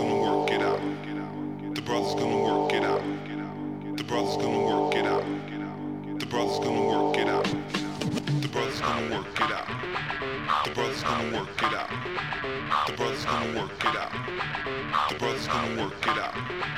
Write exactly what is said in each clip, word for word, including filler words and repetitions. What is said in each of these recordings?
gonna work it out. The brother's gonna work it out. The brother's gonna work it out. The brother's gonna work it out. The brother's gonna work it out. The brother's gonna work it out. The brother's gonna work it out. The brother's gonna work it out.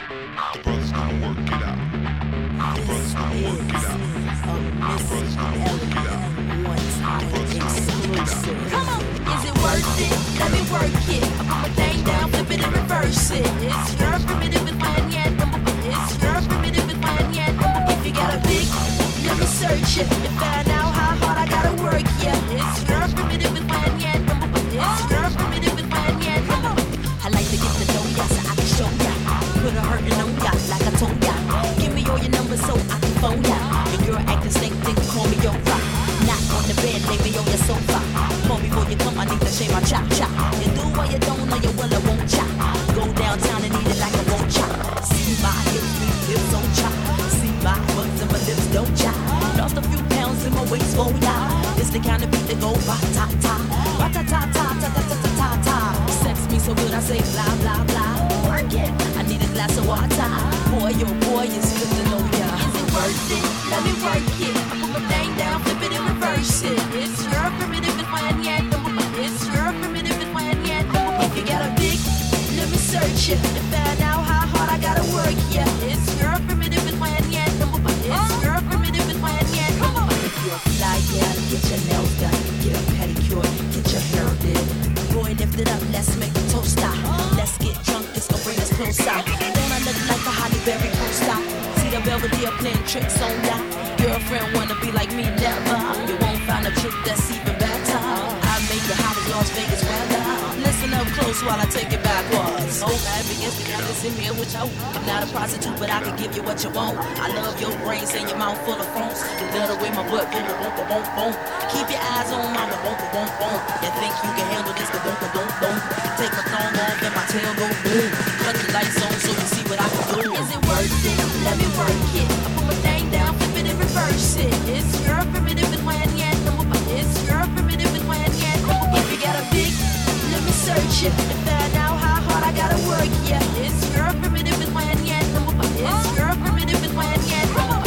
The brother's gonna work it out. The brother's gonna work it out. The brother's gonna work it out. The brother's gonna work it out. Come on, is it worth it? Let me work it. I put my thing down, flip it and reverse it. It's your primitive and fine yet. It's your primitive and fine yet. If you got a big, let me search it and find out how hard I gotta work. Yeah, it's your primitive and fine yet. It's your primitive and fine yet. I like to get to know ya so I can show ya. Put a hurtin' on ya like I told ya. Give me all your numbers so I can phone ya. Your girl acting snake, then call me over. Not on the bed, lay me on your sofa. Call before you come, I need to shave my chop chop. You do or you don't, or you will or won't chop. Go downtown and eat it like I won't chop. See my hips, these hips on chop. See my butts and my lips don't chop. Lost a few pounds in my waist, oh yeah. It's the kind of beat that go ra-ta-ta. Ra-ta-ta-ta, ta-ta-ta-ta-ta. Sex me so good I say blah blah blah. Work it, I need a glass of water. Boy, oh boy, it's good to know ya. Is it worth it? Let me work it. I put my thing down, flip it and reverse it. It's your primitive and fine yet. It's your primitive and fine yet. If you got a big, let me search it and find out how hard I gotta work. Yeah, it's your primitive and fine yet. It's your primitive and fine yet. If you're a fly, yeah, get your nails done, get a pedicure, get your hair did. Boy, lift it up, let's make a toast out. Let's get drunk, this gon' bring us closer. Don't I look like a Holly Berry coaster? See the Belvedere playing tricks on ya. Girlfriend wanna be like me, never. You won't find a chick that's even better. I make the hot as Las Vegas weather. Listen up close while I take it backwards. Oh, I begins to get this in here with you. I'm not a prostitute, but I can give you what you want. I love your brains and your mouth full of phones. You love the way my butt boom, boom, boom, boom, boom. Keep your eyes on my boom, boom, boom, boom. You think you can handle this? The boom, boom, boom, boom. Take my thumb off and my tail go boom. Cut the lights on so you see what I can do. Is it worth it? Let me work it. I put my thing down, flip it and reverse it. It's your primitive and fine yet. It's your primitive and fine yet. If you got a big, let me search it and find out how hard I gotta work. Yeah, it's your primitive and fine yet. It's your primitive and fine yet.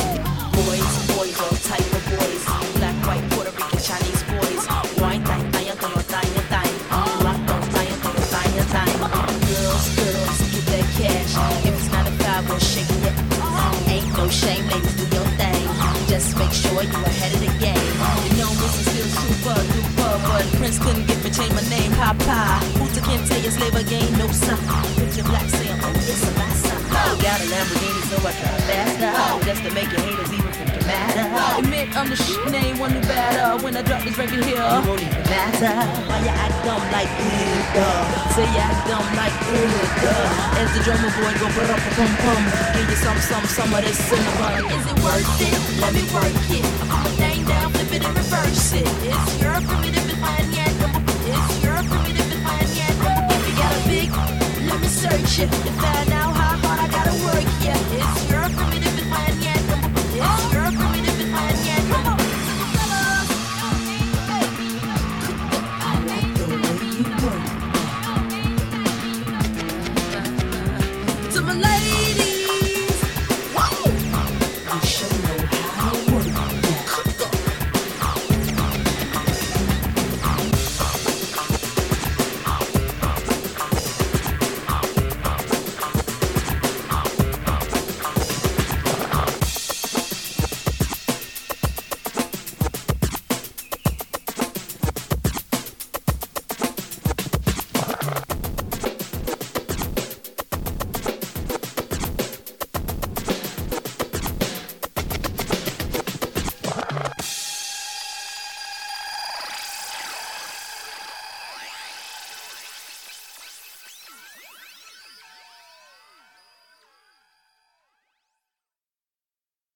Boys, boys, all type of boys. Black, white, Puerto Rican, Chinese boys. Wine, dine, dine, dine, dine, dine. Rock, don't dine, dine, dine, dine. Girls, girls, get that cash. If it's not a five, we'll shake it. Ain't no shame, ladies, do your thing. Just make sure you ahead of the game. You know this is still super duper, but Prince couldn't get me change my name, Papa. Who's the can't tell you slave again, no son. Picture black saying, oh, it's a my son. Got a Lamborghini, so I try faster. Just to make your haters even freaking matter. Admit I'm the shit, and ain't one who better. When I drop this record here, it won't even matter. Why you act dumb like duh? Say you act dumb like duh. As the drummer boy go put up a pum pum. Give you some, some, some of this cinnamon. Is it worth it? Let me work it. I put my thing down, flip it and reverse it. It's your primitive and fine yet. It's your primitive and fine yet. If you got a big, let me search it and find out how hard I gotta work. Yeah, it's your primitive and